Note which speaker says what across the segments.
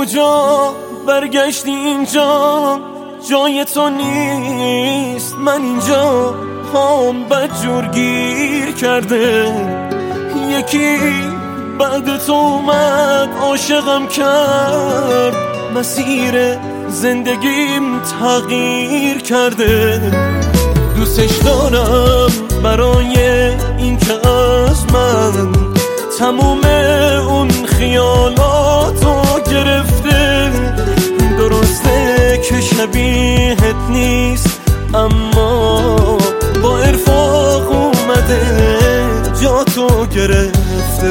Speaker 1: کجا برگشتی اینجا؟ جای تو نیست، من اینجا هم بدجور گیر کرده. یکی بعد تو اومد عاشقم کرد، مسیر زندگیم تغییر کرده. دوستش دارم برای این که از من تموم اون خیالاتو گرفته. درسته که شبیهت نیست، اما با ارفاق اومده جا تو گرفته.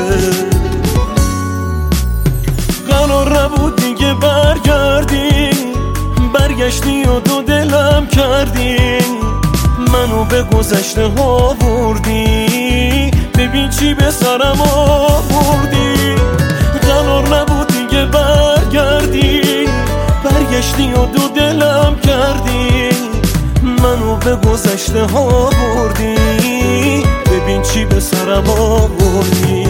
Speaker 1: قرار نبود دیگه برگشتی و دو دلم کردی. منو به گذشته ها بردی، ببین چی به سرم آوردی. قرار نبود دیگه برگشتی و دو دلم کردی. منو به گذشته ها بردی، ببین چی به سرم آوردی.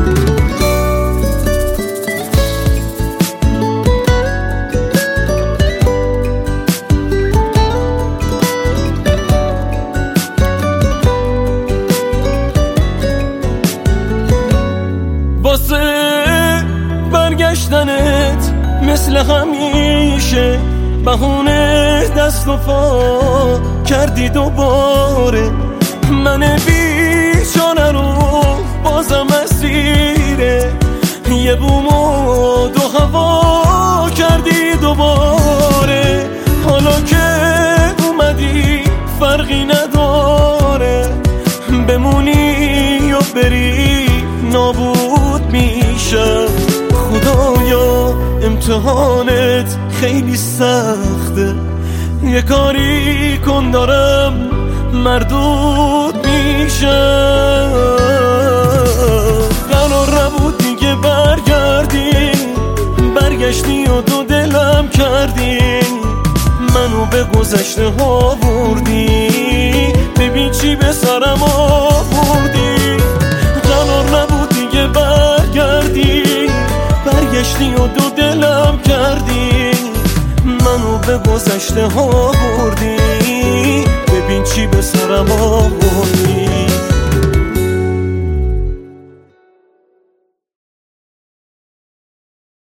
Speaker 1: واسه برگشتنت مثل همیشه بهونه دست و پا کردی دوباره. من بیچاره رو بازم اسیره یه بوم و دو هوا کردی دوباره. حالا که اومدی فرقی نداره، بمونی یا بری نابود میشم. خدایا امتحانت خیلی سخته، یه کاری کن دارم مردود میشم. قرار نبود دیگه برگشتی و دو دلم کردی. منو به گذشته ها بردی، ببین چی به سرم آوردی. قرار نبود دیگه برگشتی و دو دلم کردی. منو به گذشته ها بردی، ببین چی به سرم آوردی.